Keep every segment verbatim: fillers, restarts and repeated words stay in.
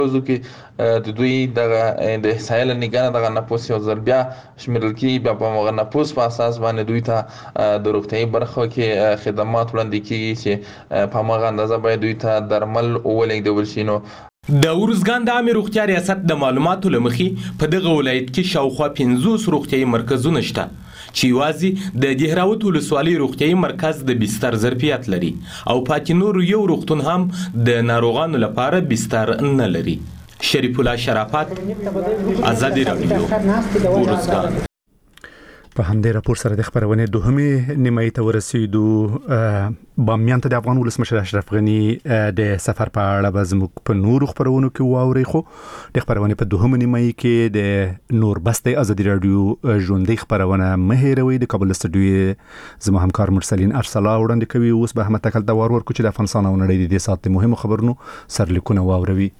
روزو کې د دوی د د سایل نگانه د نفوس یو ځل بیا شمیرل کی بیا په مغه نفوس په اساس باندې دوی ته د روغتیايي برخه کې خدمات وړاندې کیږي چې په مغه اندازه باید دوی ته درمل ولېږدول شي. نو د ارزګان د عامه روغتیا ریاست د معلوماتو لمخې په دغه ولایت کې شاوخوا پنځوس روغتیايي مرکزونه شته چې یوازې د دهراوت ولسوالۍ روغتیايي مرکز د بستر ظرفیت لري او پاتې نور یو روغتون هم د ناروغانو لپاره بستر نه لري. شریف الله شرافت، آزادي رادیو، ارزګان. په همدې راپور سره د خبرونې دوهمه نیمایي ته ورسېدو. بامیان ته د افغان ولسمشر اشرف غنی د سفر په اړه به زموږ په نورو خبرونو کې واوري، خو د خبرونې په دوهمه نیمایي کې د نور بسته آزادي رادیو ژوندۍ خبرونه مه هېروئ. د کابل استودیو زما همکار مرسلین ارسلا وړاندې کوي. اوس به احمد تکل د وار ورکو چې د افغانستان او نړۍ د دې ساعت د مهمو خبرونو سرلیکونه واوروي.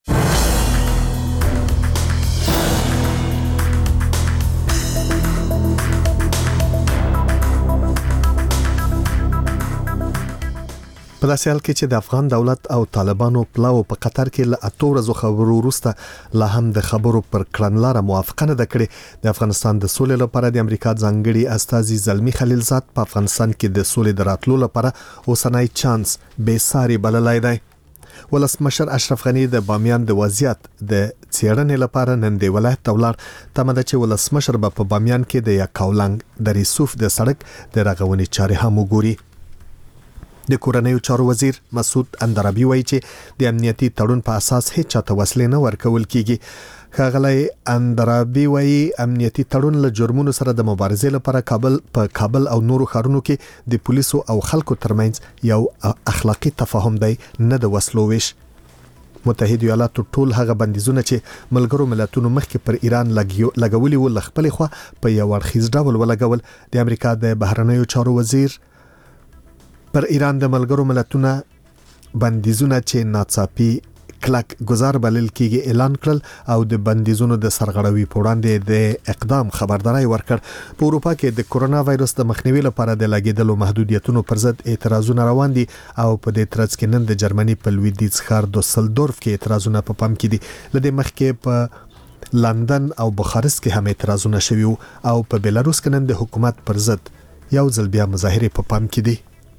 په داسې حال کې چې د افغان دولت او طالبانو پلاو په قطر کې له اتو ورځو خبرو وروسته لا هم د خبرو پر کړنلاره موافقه نه ده کړې، د افغانستان د سولې لپاره د امریکا ځانګړي استازي زلمی خلیلزاد په افغانستان کې د سولې د راتلو لپاره اوسنۍ چانس بې ساري بللای دی. ولسمشر اشرف غنی د بامیان د وضعیت د څېړنې لپاره نن د ولایت ته ولاړ. تمه ده چې ولسمشر به په بامیان کې د یکاولنګ د ریسوف د سړک د رغونې چارې هم وګوري. د کورنیو چارو وزیر مسعود اندرابي وایي چې د امنیتي تړون په اساس هیڅ چاته وسلې نه ورکول کیږي. ښاغلی اندرابي وایي امنیتي تړون له جرمونو سره د مبارزې لپاره کابل په کابل او نورو ښارونو کې د پولیسو او خلکو ترمنځ یو اخلاقی تفاهم دی، نه د وسلو ویش. متحده ایالاتو ټول هغه بندیزونه چې ملګرو ملتونو مخکې پر ایران لګولي و لخپل خو په یو اړخیز ډول ولګول. د امریکا د بهرنیو چارو وزیر پر ایران د ملګرو ملتونو بندیزونه چې ناڅاپي کلک گزار بلل کېږي اعلان کړل او د بندیزونو د سرغړوي په وړاندې د اقدام خبرداري ورکړ. په اروپا کې د کورونا وایرس د مخنیوي لپاره د لګیدلو محدودیتونو پر ضد اعتراضونه روان دي او په دې ترڅ کې نن د جرمني په لویدیځ ښار دوسلدورف کې اعتراضونه په پام کې دي. لدې مخکې په لندن او بخارست کې هم اعتراضونه شوي او په بلاروس کې نن د حکومت پر ضد یو ځل بیا مظاهره په پام کې دي.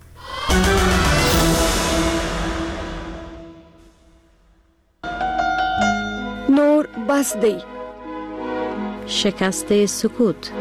نور بس دی. شکست سکوت.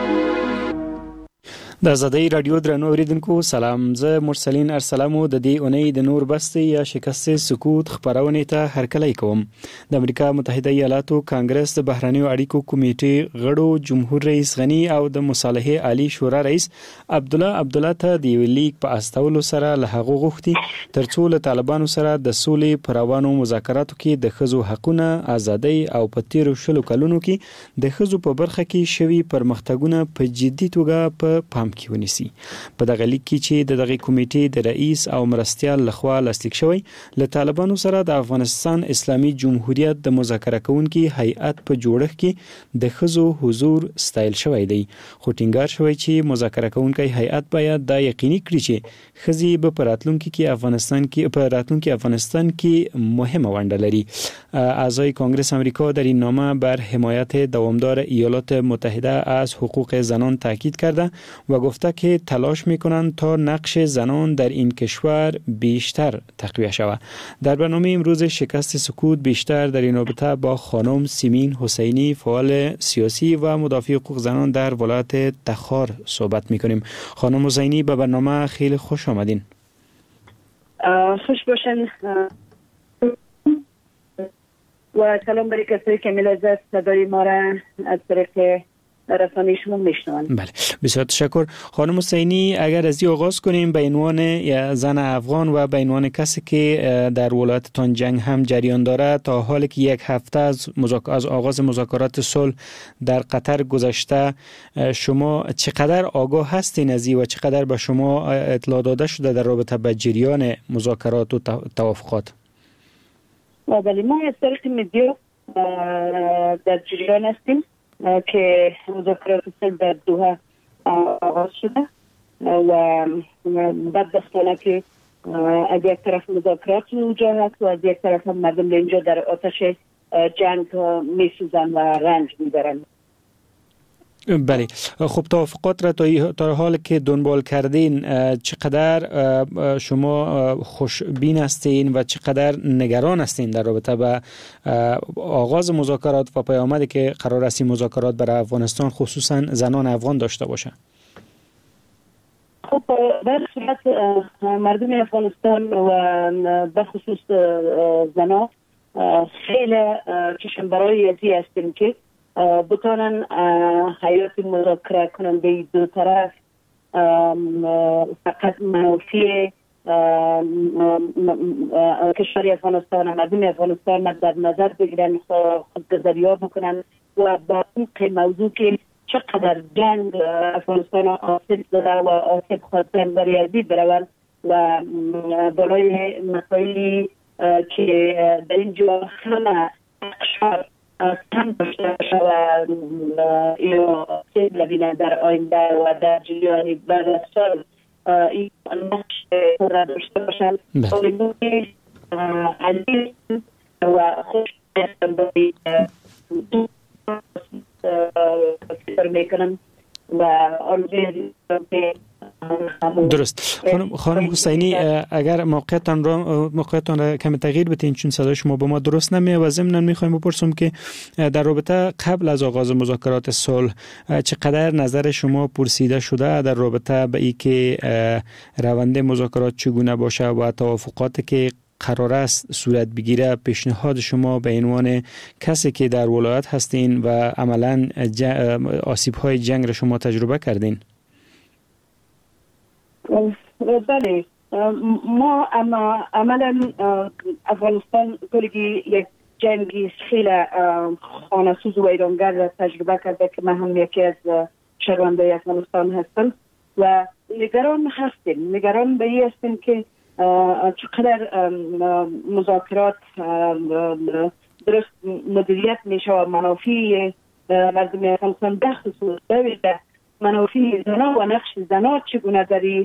د آزادۍ رادیو درنو اوریدونکو سلام، زه مرسلین ارسلامو د دې اونۍ د نور بسته یا شکست سکوت خبرونه ته هرکلی کوم. د امریکا متحده ایالاتو کانګرس د بهرنیو اړیکو کمیټې غړو جمهور رئیس غنی او د مصالحه عالی شورا رئیس عبد الله عبد الله ته د لیک په استولو سره له هغه غوښتي ترڅو له طالبانو سره د سولې پروانو مذاکراتو کې د خزو حقونه، ازادۍ او په تیرو شلو کلونو کې د خزو په برخه کې شوي پرمختګونه په جدي توګه په پام کې ونیسي. په دغه لیک کې چې د دغه کمیټې د رئیس او مرستیال لخوا لاسلیک شوی، له طالبانو سره د افغانستان اسلامي جمهوریت د مذاکره کوونکي هیئت په جوړښت کې د خزو حضور ستایل شوی دی، خو ټینګار شوی چې مذاکره کوونکي هیئت باید دا یقیني کړي چې خزي به په راتلونکي کې افغانستان کې په راتلونکي افغانستان کې مهمه ونډه لري. اعضای کانگرس آمریکا در این نامه بر حمایت دوامدار ایالات متحده از حقوق زنان تاکید کرده و گفته که تلاش میکنند تا نقش زنان در این کشور بیشتر تقویت شود. در برنامه امروز شکست سکوت بیشتر در این رابطه با خانم سیمین حسینی، فعال سیاسی و مدافع حقوق زنان در ولایت تخار صحبت میکنیم. خانم حسینی به برنامه خیلی خوش آمدین. خوش باشین و سلام برای کسایی که ملازم صدای ما را از طریق رسانه شما میشنوند. بله، بسیار تشکر. خانم حسینی، اگر از این آغاز کنیم به عنوان زن افغان و به عنوان کسی که در ولایتتان جنگ هم جریان داره، تا حالی که یک هفته از, مذاک... از آغاز مذاکرات صلح در قطر گذشته، شما چقدر آگاه هستین از این و چقدر به شما اطلاع داده شده در رابطه با جریان مذاکرات و توافقات؟ بله، ما از طریق مدیا در جریان هستیم که مذاکرات صلح در دوحه آغاز شده و بدبختانه که از یک طرف مذاکرات اونجا هست و از یک طرف هم مردم اینجا در آتش جنگ میسوزن و رنج میبرن. بله، خب توافقات را تا تا حال که دنبال کردین چقدر شما خوشبین هستین و چقدر نگران هستین در رابطه با آغاز مذاکرات و پیامدی که قرار است این مذاکرات برای افغانستان خصوصا زنان افغان داشته باشه؟ خب در صورت مردم افغانستان و به خصوص زنان خیلی چشم برای ازی هستیم که بتونن حیات مذاکره کننده دو طرف فقط منافع کشور افغانستان و مردم افغانستان در نظر بگیرن، خودگذریا بکنن و با این موضوع که چقدر جنگ افغانستان آسیب داده و آسیب خواستن برای ازی بروند و برای مسائلی که در اینجا همه اقشار کم داشته باشه و یا سیب لبینه در آینده و در جریان بعد از سال این نقش را داشته باشن امیدواری عزیز و خوش برای فکر میکنم و آرزوی درست. خانم خانم حسینی، اگر موقعتان را موقعتان را کم تغییر بدین چون صدای شما به ما درست نمیاد و ضمناً میخوایم بپرسم که در رابطه قبل از آغاز مذاکرات صلح چقدر نظر شما پرسیده شده در رابطه به ای که روند مذاکرات چگونه باشه و توافقاتی که قرار است صورت بگیره، پیشنهاد شما به عنوان کسی که در ولایت هستین و عملاً آسیب‌های جنگ را شما تجربه کردین؟ بله، ما اما عملا افغانستان کلی یک جنگی خیلی خانه‌سوز و ویرانگر را تجربه کرده که من هم یکی از شهروندان افغانستان هستم و نگران هستیم نگران به این هستیم که چقدر مذاکرات درست مدیریت میشه و منافع مردم افغانستان به خصوص به منافع زنان و نقش زنان چگونه داری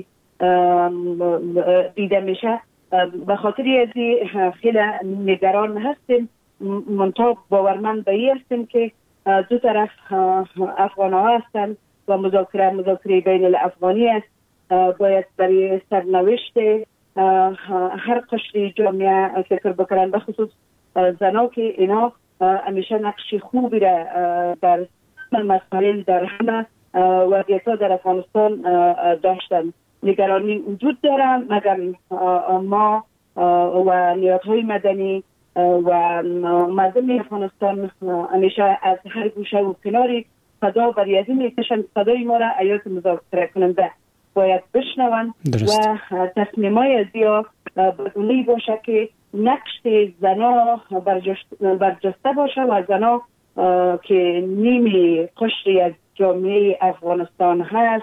دیده میشه. به خاطر ازی خیلی نگران هستیم، منطقه باورمند به این هستیم که دو طرف افغان ها هستند و مذاکره مذاکره بین الافغانی است. باید برای سرنوشت هر قشر جامعه فکر بکنن، به خصوص زنان که اینا همیشه نقش خوبی را در مسائل در همه وضعیت‌ها در افغانستان داشتن. نگرانی وجود داره، مگر ما و نیروهای مدنی و مردم افغانستان همیشه از هر گوشه و کناری صدا برای ازی میکشن. صدای ما را ایات مذاکره کننده باید بشنون و تصمیمای ازیا بدونی باشه که نقش زنا برجسته باشه و زنا که نیمی قشری از جامعه افغانستان هست،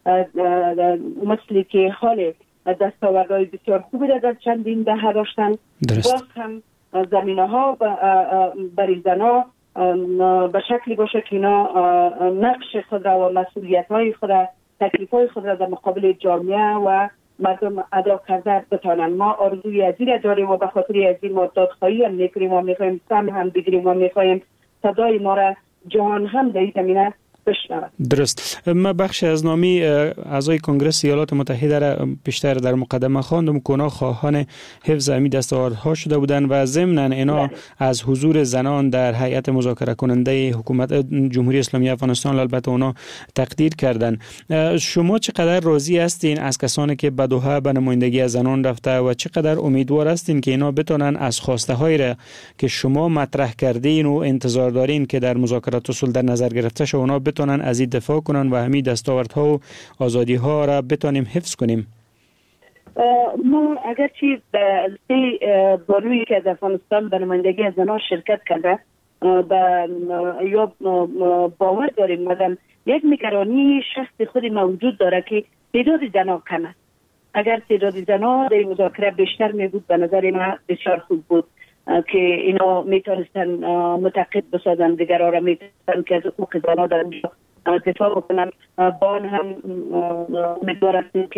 مثلی که حال دستاوردهای بسیار خوبی را در چندین دهه داشتن، باز هم زمینه ها برای زنا به شکلی باشه که اینا نقش خود را و مسئولیت های خود را، تکلیف های خود را در مقابل جامعه و مردم ادا کرده بتانن. ما آرزوی ازی را داریم و به خاطر ازی ما دادخواهی هم میکنیم و میخوایم سهم هم بگیریم و میخوایم صدای ما را جهان هم در این زمینه بشنود. درست. ما بخش از نامی اعضای کنگره ایالات متحده را بیشتر در مقدمه خواندم که اونا خواهان حفظ امی دستاوردها شده بودند و ضمناً اینا از حضور زنان در هیئت مذاکره کننده حکومت جمهوری اسلامی افغانستان البته اونا تقدیر کردند. شما چقدر راضی هستین از کسانی که به دوحه به نمایندگی از زنان رفته و چقدر امیدوار هستین که اینا بتونن از خواسته های را که شما مطرح کردین و انتظار دارین که در مذاکرات صلح در نظر گرفته شه اونا بتونن از این دفاع کنن و همین دستاوردها و آزادی ها را بتونیم حفظ کنیم؟ ما اگرچه سه بارویی که از افغانستان به نمایندگی از زنان شرکت کرده یا باور داریم، مثلا یک نگرانی شخص خود موجود داره که تعداد زنان کم است. اگر تعداد زنان در مذاکره بیشتر می بود به نظر ما بسیار خوب بود که اینا میتونستن متقید بسازن دیگر را، میتونستن که از حقوق زنان در دفاع بکنن. با آن هم امیدوار هستیم که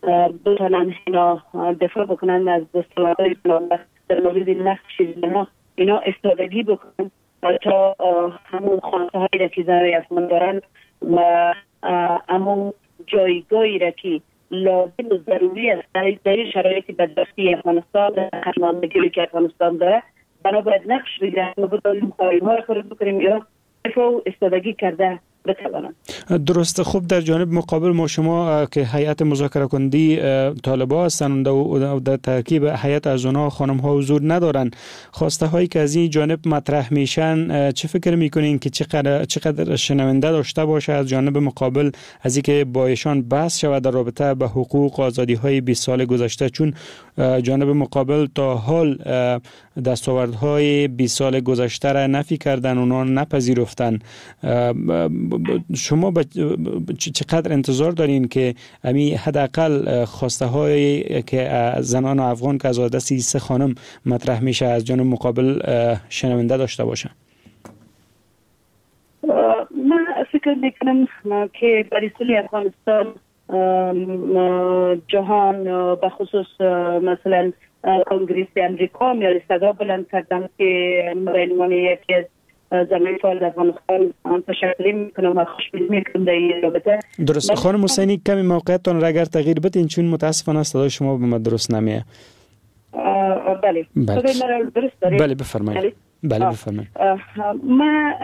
بتونن اینا دفاع بکنن از دستاوردهای در مورد نقش زنان، اینا استادگی بکنن تا همون خواسته هایی را که زنای افغان دارن و همون جایگاهی را که لازم و ضروری است در این شرایط بدبختی افغانستان، در خشماندگی که افغانستان داره، بنا باید نقش بگیرن و بتونیم قایم‌ها را خارج بکنیم یا دفاع و استادگی کرده بتوانند. درست. خوب، در جانب مقابل ما شما که هیئت مذاکره کننده طالبان هستند و در ترکیب هیئت از اونها خانم ها حضور ندارن، خواسته هایی که از این جانب مطرح میشن چه فکر میکنین که چقدر چقدر شنونده داشته باشه از جانب مقابل از اینکه با ایشان بحث شود در رابطه به حقوق و آزادی های بیست سال گذشته؟ چون جانب مقابل تا حال دستاوردهای بیست سال گذشته را نفی کردن، اونها نپذیرفتن. شما چقدر انتظار دارین که امی حداقل خواسته هایی که زنان افغان که از دست سه خانم مطرح میشه از جانب مقابل شنونده داشته باشه؟ من فکر میکنم که برای سوی افغانستان جهان به خصوص مثلا کنگره امریکا میاری صدا بلند کردن که برای یکی از زمین فعال افغانستان تشکر میکنم و خوشبینی میکنم در این رابطه. درست. خانم حسینی کمی موقعیتتان را اگر تغییر بدین چون متاسفانه صدای شما به من درست نمیه. بله. بله. درست دارید؟ بله بفرمایید. بله بفرمایید. من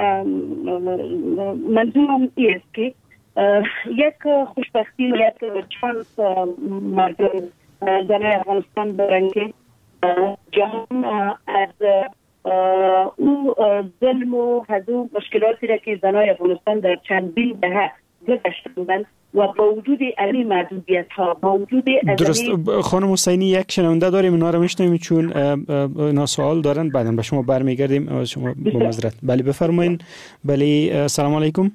منظورم است که یک خوشبختی و یک چانس مردم زنای افغانستان دارن که جهان از او ظلم و از او مشکلاتی را که زنای افغانستان در چندین دهه گذشته بودند و با وجود علی محدودیت ها با وجود درست. خانم حسینی یک شنونده داریم، اونا رو میشنویم چون اینا سوال دارن، بعداً به شما برمیگردیم. شما با معذرت. بله بفرمایین. بله سلام علیکم.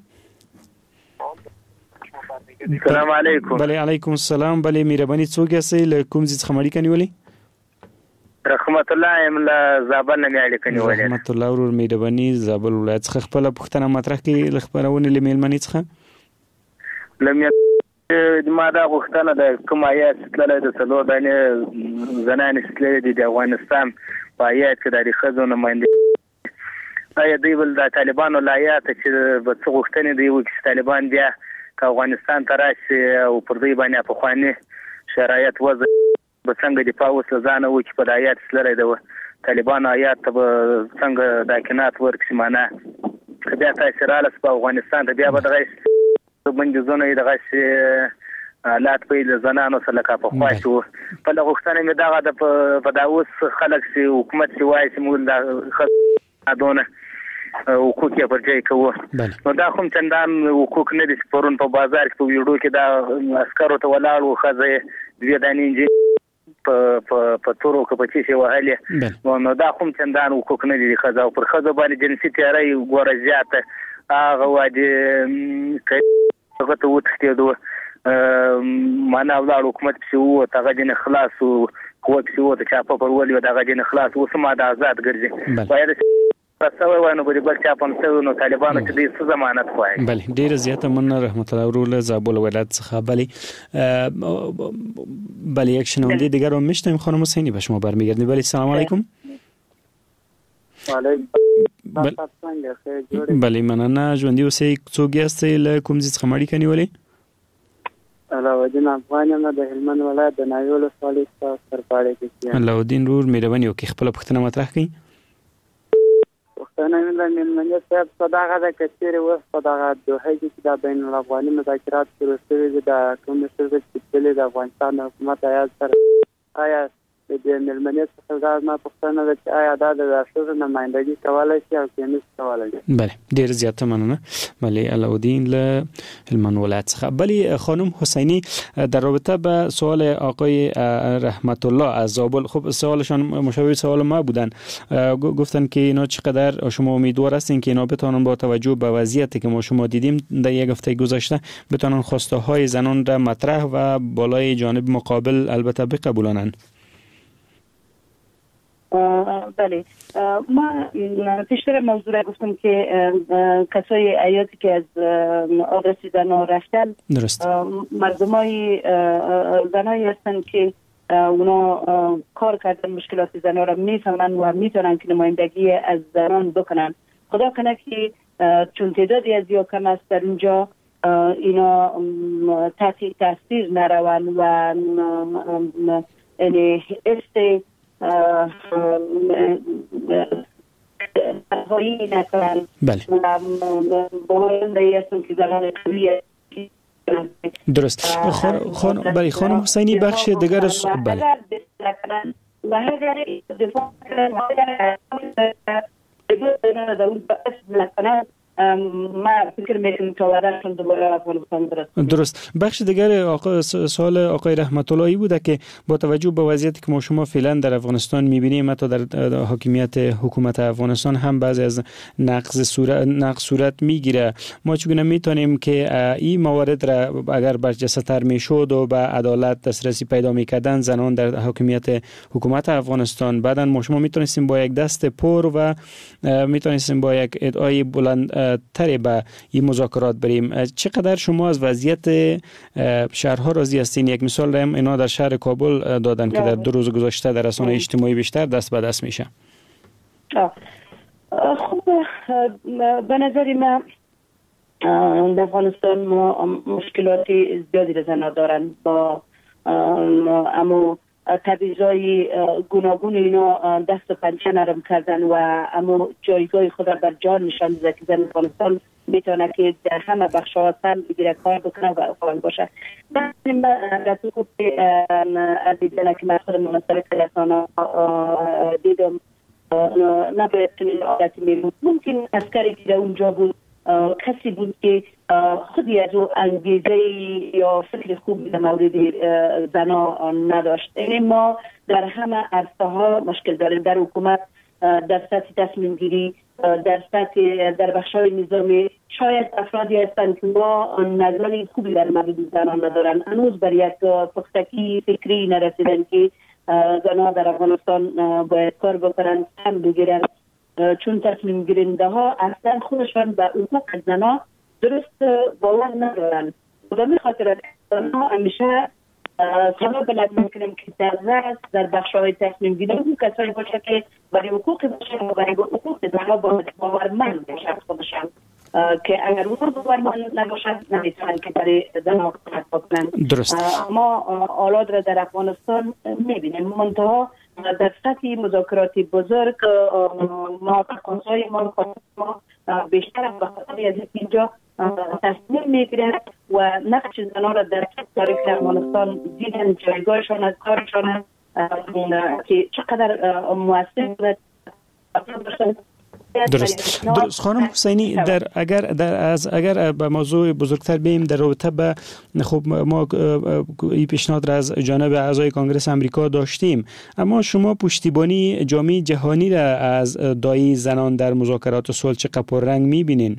سلام علیکم. بله علیکم السلام. بله مهرباني څوک یې له کوم ځای څخه اړیکه نیولې؟ رحمت الله ام له زابل نه اړیکه نیولې. رحمت الله ورور مهرباني زابل ولایت څخه خپل پوښتنه مطرح کړي ل خبرونه له میلمنې څخه. لمه ما دا غوښتنه د کوم آیات تللی د څلور دانې زنان استلې د افغانستان په آیات کې د خزو نماینده آیا دی ول د طالبانو لایات چې په څو غوښتنې دی و چې طالبان بیا که افغانستان ته راشي او پر دې باندې په خواني شرایط وضع به څنګه دفاع وسله ځانه و چې په آیات سره د طالبان آیات ته څنګه د کنات ورکړي معنا که بیا تاسو رااله په افغانستان ته بیا به دغه باندې زونه دغه حالات په زنانو سره کا په خواشو په لغښتنه مې دغه د په داوس خلک سي حکومت سي وایي چې موږ د ادونه حقوق یې پرځای کوو. نو دا کوم چندان حقوق نه دي پرون په بازار کې په ویډیو کې دا عسکرو ته ولاړ و خزه دوی دانې انجن په په په تورو کې په چی وهلې. نو دا کوم چندان حقوق نه دي خزه او پر خزه باندې جنسي تیاری ګوره زیاته هغه وادي هغه ته وتښتېدو معنا ولاړ حکومت چې وو هغه جن خلاص او قوت چې وو ته چاپه پر ولي او هغه جن خلاص اوس ما د آزاد ګرځي باید تاسو وایو نو بل چا په څو نو طالبانو چې دې څه ضمانت کوي. بله ډیره زیاته مننه رحمت الله ورور زابل ولایت څخه. بله بله یک شنونده دیگر رو میشنویم. خانم حسینی به شما برمیگردیم. بله سلام علیکم. بله مننه. ژوندي اوسئ. څوک یاستئ له کوم ځای څخه اړیکه نیولې؟ علاوالدین افغان یم د هلمند ولایت د ناوې ولسوالۍ څخه سرپاړی کې. علاوالدین ورور مهرباني وکړئ خپله پوښتنه مطرح کړئ. پښتانه مې د میلمنې صاحب صداغه د کچېرې وخت په دغه دوحې کې چې د بین الافغاني مذاکرات شروع شوي دي د کوم شرکت چې تللی د افغانستان د حکومت ایاز سره آیا د دې میلمنې څخه دا زما پوښتنه ده چې آیا دا د ښځو نمایندګي کولی شي او که نشي کولی شي؟ بله ډېره زیاته مننه. بله علاوالدین له هلمند ولایت څخه. بله خانم حسینی در رابطه به سوال آقای رحمت الله از زابل، خب سوالشان مشابه سوال ما بودن، گفتن که اینا چقدر شما امیدوار هستین که اینا بتونن با توجه به وضعیتی که ما شما دیدیم در یک هفته گذشته بتونن خواسته های زنان را مطرح و بالای جانب مقابل البته بقبولانن؟ بله ما پیشتر موضوع را گفتم که کسای ایاتی که از آدرسی زنها رفتن مردمای زنایی هستن که اونا کار کردن مشکلات زنها را میفهمن و میتونن که نمایندگی از زنان بکنن. خدا کنه که چون تعدادی از یا کم است در اونجا اینا تحت تاثیر نرون و یعنی است هایی نکنن. بله باورم هستم که زنان قویه. درست. خان بله خانم حسینی بخش دیگر است. بله و اگر دفاع کنن و ما فکر میکنم که وارد دوباره افغانستان درست. درست. بخش دیگر آقا سوال آقای رحمت اللهی بوده که با توجه به وضعیتی که ما شما فعلا در افغانستان میبینیم، حتی در حاکمیت حکومت افغانستان هم بعضی از نقض صورت نقض صورت میگیره، ما چگونه میتونیم که این موارد را اگر برجسته‌تر میشد و به عدالت دسترسی پیدا میکردن زنان در حاکمیت حکومت افغانستان، بعدن ما شما میتونستیم با یک دست پر و میتونستیم با یک ادعای بلند تری به این مذاکرات بریم. چقدر شما از وضعیت شهرها راضی هستین؟ یک مثال هم اینا در شهر کابل دادن که در دو روز گذشته در رسانه‌های اجتماعی بیشتر دست به دست میشه. خب به نظر من در افغانستان ما مشکلات زیادی را زنها دارن با اما تبعیضای گوناگون اینا دست و پنجه نرم کردن و اما جایگاه خود را بر جان نشان میده که زن افغانستان میتونه که در همه بخش‌ها سهم بگیره، کار بکنه و فعال باشه. من در تو از دیدن که من خود مناسب تلفن دیدم نباید چنین عادتی میبود. ممکن عسکری که در اونجا بود کسی بود که خودی از او انگیزه یا فکر خوب در مورد زنا نداشت. یعنی ما در همه عرصه ها مشکل داریم، در حکومت، در سطح تصمیم گیری، در سطح در بخش‌های نظامی. شاید افرادی هستند که ما نظری خوبی در مورد زنان ندارن، هنوز بر یک پختگی فکری نرسیدن که زنان در افغانستان باید کار بکنن، هم بگیرن، چون تصمیم گیرنده ها اصلا خودشان به حقوق زنان درست باور ندارن. و به خاطر زنان همیشه سبب بلد میکنیم که در رأس در بخش‌های تصمیم گیری اون کسایی باشه که برای حقوق باشه و برای حقوق زنان باورمند باشن خودشان، که اگر اونها باورمند نباشن نمیتونن که برای زنان کمک بکنن. درست. ما آلات را در افغانستان میبینیم، منتها در سطح مذاکراتی بزرگ موافقت‌های ما ما بیشتر از بخاطر از اینجا تصمیم میگیرن و نقش زنان را در تاریخ افغانستان دیدن، جایگاهشان از کارشان که چقدر مؤثر بود. درست. درست. خانم حسینی در اگر در از اگر به موضوع بزرگتر بیم در رابطه به خب ما این پیشنهاد را از جانب اعضای کنگره امریکا داشتیم، اما شما پشتیبانی جامعه جهانی را از دایی زنان در مذاکرات صلح چه پررنگ می‌بینین؟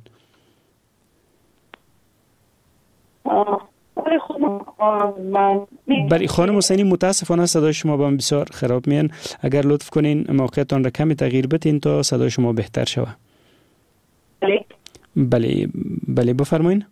برای خانم حسینی متاسفانه صدای شما با من بسیار خراب میان، اگر لطف کنین موقعیتان را کمی تغییر بدین تا صدای شما بهتر شود. بله بله بله بفرمایین.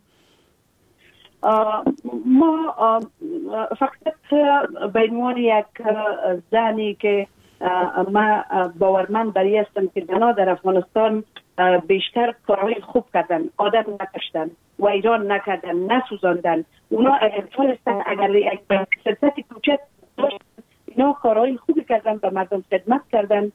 ما فقط به عنوان یک زنی که ما باورمند برای هستم که زنها در افغانستان بیشتر کارهای خوب کردن، آدم نکشتن و ایران نکردن، نسوزاندن. اونا اگر تونستن اگر یک سلسلت کوچک داشتن اینا کارهای خوبی کردن، به مردم خدمت کردن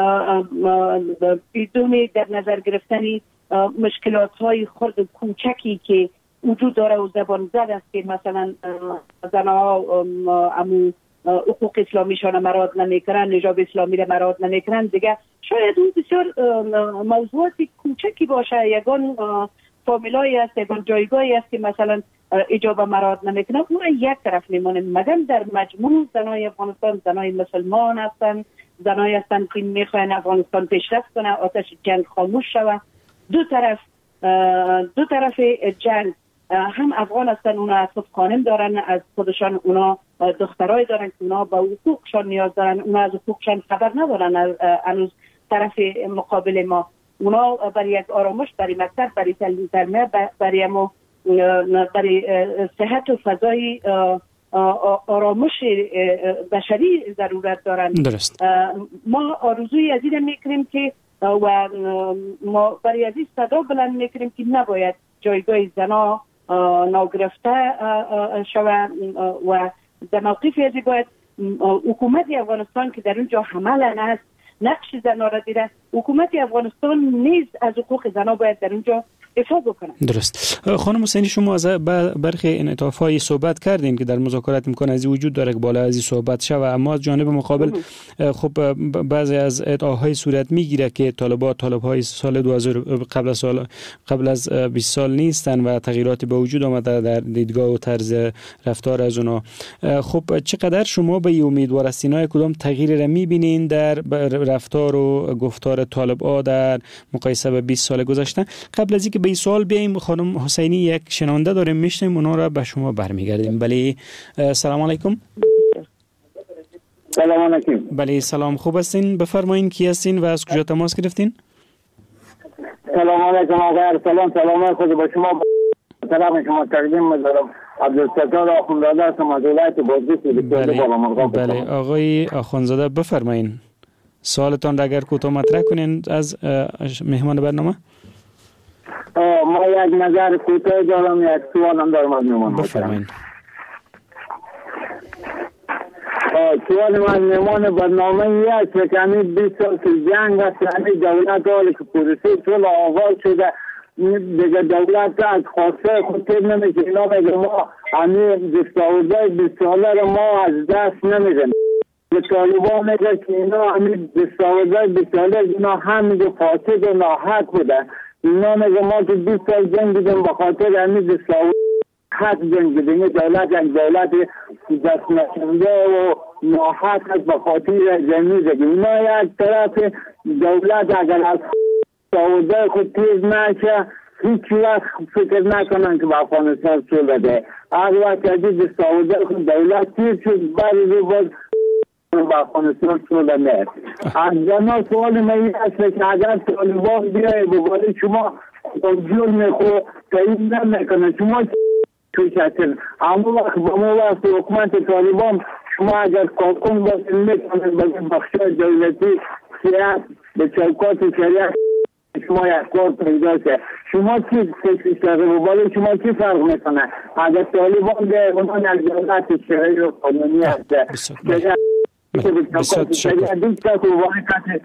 بدون در نظر گرفتن مشکلات های خرد کوچکی که وجود داره و زبان زد است که مثلا زنها امو حقوق اسلامیشان مراد نمیکنن، نژاد اسلامی را مراد نمیکنن دیگه. شاید اون بسیار موضوعات کوچکی باشه، یگان فامیلایی است، یگان جایگاهی است که مثلا اجابه مراد نمیکنه، اون یک طرف میمونه. مگر در مجموع زنای افغانستان زنای مسلمان هستند، زنایی هستند که میخواین افغانستان پیشرفت کنه، آتش جنگ خاموش شود. دو طرف دو طرف جنگ هم افغان هستن، اونا از خود خانم دارن، از خودشان اونا دخترای دارن که اونا به حقوقشان نیاز دارن، اونا از حقوقشان خبر ندارن. هنوز طرف مقابل ما اونا برای یک آرامش، برای مکتب، برای تربیت، برای ما برای صحت و فضای آرامش بشری ضرورت دارن. درست. ما آرزوی از این میکنیم که و ما برای از این صدا بلند میکنیم که نباید جایگاه زنا ناگرفته شود و در موقف از باید حکومت افغانستان که در اونجا حمل است نقش زنا را دیده، حکومت افغانستان نیز از حقوق زنا باید در اونجا دفاع بکنه. درست. خانم حسینی، شما از برخی انعطاف‌های صحبت کردین که در مذاکرات امکان از وجود داره که بالا از این صحبت شود، اما از جانب مقابل خب بعضی از ادعاهای صورت میگیره که طالبان طالب‌های سال دو هزار قبل از سال قبل از بیست سال نیستن و تغییراتی به وجود آمده در دیدگاه و طرز رفتار از اونا. خب چقدر شما به امیدوار هستین؟ های کدام تغییری را می‌بینین در رفتار و گفتار طالب‌ها در مقایسه با بیست سال گذشته؟ قبل از اینکه به این سوال بیاییم خانم حسینی، یک شنونده داریم میشنیم، اونا را به شما برمیگردیم. بله سلام علیکم. سلام علیکم. بله سلام، خوب هستین؟ بفرمایین کی هستین و از کجا تماس گرفتین؟ سلام علیکم آقای سلام سلام خود با شما سلام شما تقدیم می‌دارم. عبدالستار آخوندزاده هستم از ولایت بادغیس. بله بله آقای آخوندزاده بفرمایین سوالتان را اگر کوتاه مطرح کنین از مهمان برنامه. ما یک نظر کوتاه دارم، یک سوالم دارم از مهمان. بفرمایید. سوال من مهمان برنامه ای است که همین بیست سال که جنگ است، همین دولت حالی که پروسه طول آغاز شده دیگه دولت از خواسته خود تیر نمیشه. اینا میگه ما همین دستاوردهای بیست ساله رو ما از دست نمیدیم. به طالبان میگه که اینا همین دستاوردهای بیست ساله اینا همین فاسد و ناحق بوده. اینا میگه ما که بیست سال جنگ دیدیم به خاطر همین دستاورد حق جنگ دیدیم. دولت یک دولت دست نشنده و ناحق است به خاطر جنگی دیدیم. اینا یک طرف دولت اگر از دستاورده خود تیز نشه هیچ وقت فکر نکنن که به افغانستان صلح ده. هر وقت از دستاورده خود دولت تیز شد بعد رو باز با افغانستان صلح نه. از جنا سوال من است که اگر طالبان بیای بگوید شما جرم خود تعیین نمیکنه، شما چی کردین؟ اما وقت با ما وقت حکومت طالبان شما اگر کارکن باشید میکنید به بخشای دولتی سیاست به چوکات شریعت شما یک کار پیدا شه. شما چی فکر کرده و بالا شما چی فرق میکنه؟ اگر طالبان به اونان از دولت شرعی و قانونی هست بسیار تشکر.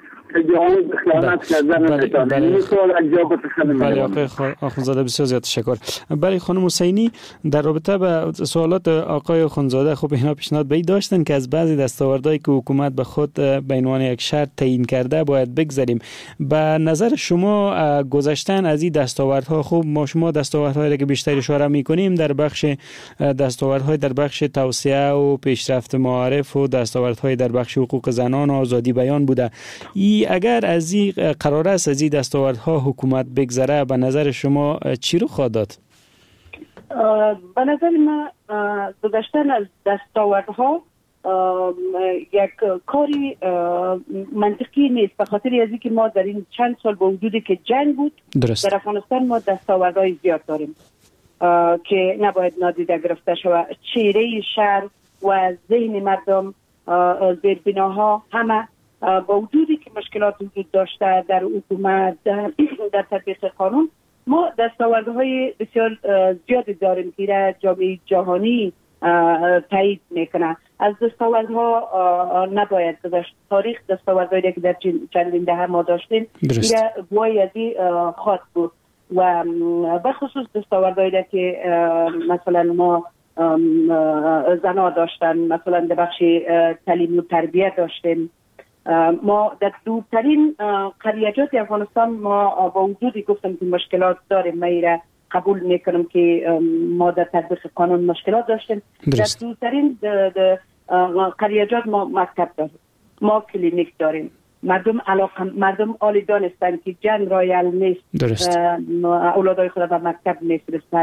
بله آقای آخوندزاده بسیار زیاد تشکر. بله خانم حسینی، در رابطه با سوالات آقای آخوندزاده خب اینا پیشنهاد به داشتن که از بعضی دستاوردهایی که حکومت به خود به عنوان یک شرط تعیین کرده باید بگذریم. به نظر شما گذشتن از این دستاوردها، خب ما شما دستاوردهایی که بیشتر اشاره می‌کنیم در بخش دستاوردهای در بخش توسعه و پیشرفت معارف و دستاوردهای در بخش حقوق زنان و آزادی بیان بوده. ای اگر از این قرار است از این دستاوردها حکومت بگذره به نظر شما چی رو خواهد داد؟ به نظر من گذشتن از دستاوردها یک کاری منطقی نیست، به خاطر از اینکه ما در این چند سال با وجودی که جنگ بود درست. در افغانستان ما دستاوردهای زیاد داریم که نباید نادیده گرفته شود. چهره شهر و ذهن مردم، زیربناها همه با وجودی که مشکلات وجود داشته در حکومت در, در تطبیق قانون، ما دستاوردهای بسیار زیادی داریم که جامعه جهانی تایید میکنه. از دستاوردها نباید گذشت. تاریخ دستاوردهایی که در چندین دهه ما داشتیم دیگه گواهی از این خواهد بود و بخصوص دستاوردهایی که مثلا ما زنها داشتن، مثلا در بخش تعلیم و تربیت داشتیم. ما در دورترین قریجات افغانستان ما با وجودی گفتم که مشکلات داریم، ما ایره قبول میکنم که ما در تطبیق قانون مشکلات داشتیم. در دورترین قریجات ما مکتب داریم، ما کلینیک داریم. مردم علاقه مردم عالی دانستن که جنگ رایل نیست، اولادای خود به مکتب میفرستن.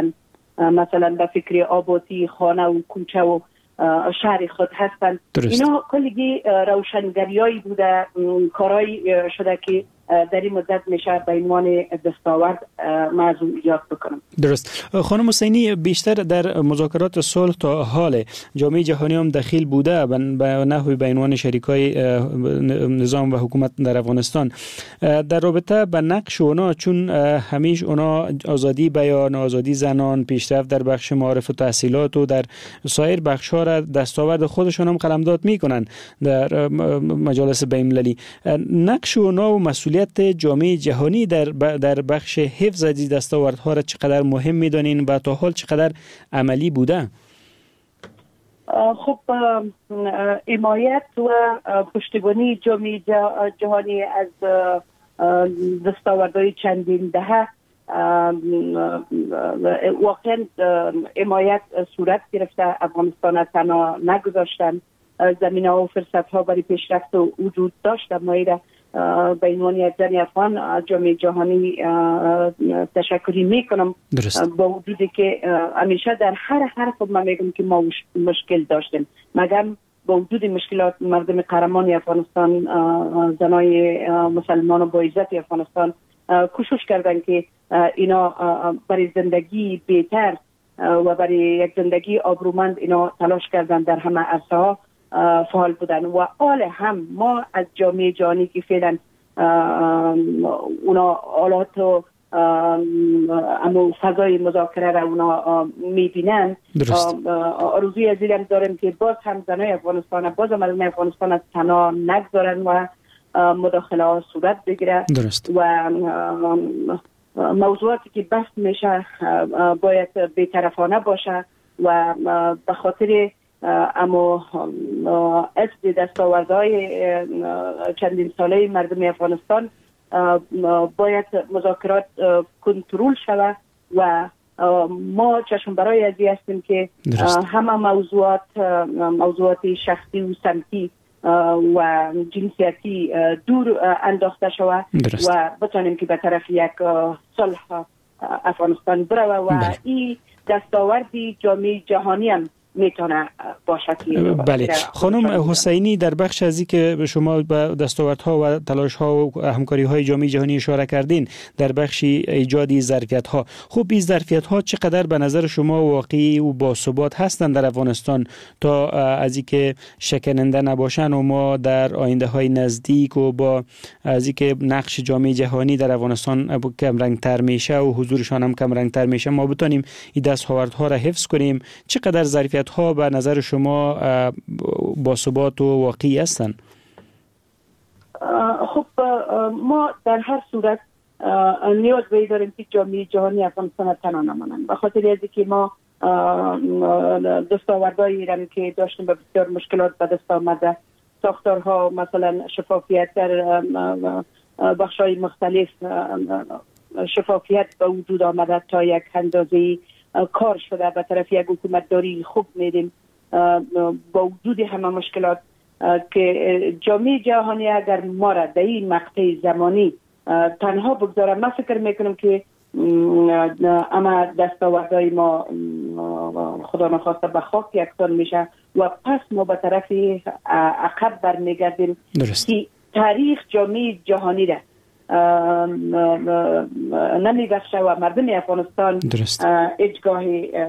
مثلا به فکر آبادی خانه و کوچه و شهر خود هستند. اینا کلگی روشنگریایی بوده، کارایی شده که در این مدت میشه به عنوان دستاورد موضوع یاد بکنم. درست. خانم حسینی، بیشتر در مذاکرات صلح تا حال جامعه جهانی هم دخیل بوده به نحوی به عنوان شریکای نظام و حکومت در افغانستان. در رابطه به نقش اونا، چون همیشه اونا آزادی بیان، آزادی زنان، پیشرفت در بخش معارف و تحصیلات و در سایر بخش‌ها را دستاورد خودشون هم قلمداد میکنن در مجالس بین‌المللی. نقش اونا و مسئولیت جامعه جهانی در در بخش حفظ از دستاوردها را چقدر مهم می‌دانین و تا حال چقدر عملی بوده؟ خب حمایت و پشتیبانی جامعه جهانی از دستاوردهای چندین دهه واقعا حمایت صورت گرفته. افغانستان تنها نگذاشتن، زمینه‌ها و فرصت‌ها برای پیشرفت و وجود داشت. ما به عنوان یک زن افغان از جامعه جهانی تشکری میکنم، با وجودی که همیشه در هر حرف من میگم که ما مشکل داشتیم، مگر با وجود مشکلات مردم قهرمان افغانستان، زنای مسلمان و با عزت افغانستان کوشش کردن که اینا برای زندگی بهتر و برای یک زندگی آبرومند اینا تلاش کردن، در همه عرصه‌ها فعال بودن. و آل هم ما از جامعه جهانی که فعلا اونا آلات و امو فضای مذاکره را اونا میبینن، آرزوی عزیزم دارم که باز هم زنای افغانستان، باز هم مردم افغانستان از تنها نگذارن و مداخله ها صورت بگیره. درست. و موضوعاتی که بحث میشه باید بی‌طرفانه باشه و به خاطر اما اصل دستاوردهای چندین ساله مردم افغانستان باید مذاکرات کنترل شود و ما چشم برای ازی هستیم که همه موضوعات موضوعات شخصی و سمتی و جنسیتی دور انداخته شود و بتانیم که به طرف یک صلح افغانستان بروه و این دستاوردی جامعه جهانی هم میتونه باشه. بله خانم حسینی، در بخش ازی که شما به دستاوردها و تلاش‌ها و همکاری‌های جامعه جهانی اشاره کردین در بخش ایجاد ظرفیت‌ها، خب این ظرفیت‌ها چقدر به نظر شما واقعی و باثبات هستند در افغانستان تا ازی که شکننده نباشن و ما در آینده‌های نزدیک و با ازی که نقش جامعه جهانی در افغانستان کم رنگ‌تر میشه و حضورشان هم کم رنگ‌تر میشه ما بتونیم این دستاوردها را حفظ کنیم؟ چقدر ظرفیت ها به نظر شما با ثبات و واقعی هستند؟ خب ما در هر صورت نیاز به داریم که جامعه جهانی افغانستان تنها نمانند، به خاطر از اینکه ما دستاوردهایی را که داشتیم به بسیار مشکلات به دست آمده، ساختارها مثلا شفافیت در بخش‌های مختلف، شفافیت به وجود آمده تا یک اندازه کار شده به طرف یک حکومتداری خوب میدیم. با وجود همه مشکلات که جامعه جهانی اگر ما را در این مقطع زمانی تنها بگذاره، من فکر میکنم که اما دستاوردهای ما خدا نخواسته به خاک یکسان میشه و پس ما به طرف عقب برمیگردیم که تاریخ جامعه جهانی را نمی بخشه و مردم افغانستان اجگاه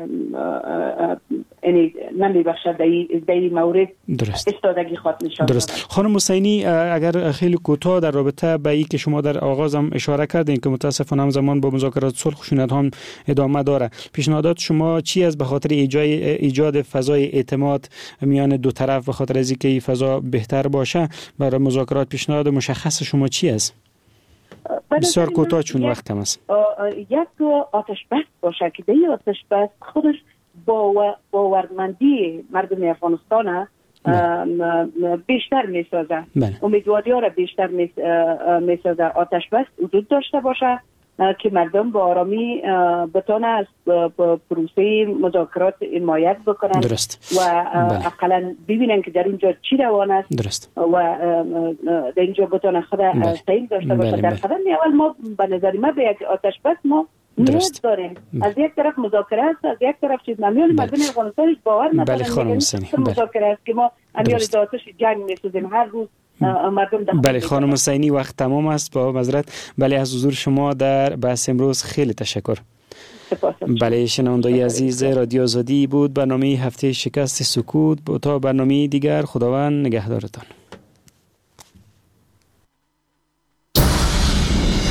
یعنی نمی بخشه در این مورد استادگی خود نشان. درست. خانم حسینی، اگر خیلی کوتاه در رابطه به این که شما در آغاز هم اشاره کردین که متاسفانه همزمان با مذاکرات صلح خشونت هم ادامه داره، پیشنهادات شما چی است به خاطر ایجاد فضای اعتماد میان دو طرف، به خاطر از اینکه این فضا بهتر باشه برای مذاکرات؟ پیشنهاد مشخص شما چی است؟ بسیار کوتاه چون وقت کم است. یک آتش بس باشه که در این آتش بس خودش باورمندی مردم افغانستان بیشتر میسازه، امیدواری ها را بیشتر میسازه. آتش بس وجود داشته باشه که مردم با آرامی بتانه از پروسه مذاکرات حمایت بکنن. درست. و اقلا ببینن که در اینجا چی روان است. درست. و در اینجا بتانه خود سعیم داشته باشه. در قدم اول ما به نظر ما به یک آتش بس ما نیاز داریم. از یک طرف مذاکره است، از یک طرف چیز نمیون مردم افغانستان هیچ باور ندارن. بله خانم حسینی، مذاکره است که ما امیال داتش جنگ میسازیم هر روز مردم داخل. بله خانم حسینی، وقت تمام است، با معذرت. بله از حضور شما در بحث امروز خیلی تشکر. بله شنوندای عزیز، رادیو آزادی بود، برنامه هفته شکست سکوت. تا برنامه دیگر، خداوند نگهدارتان.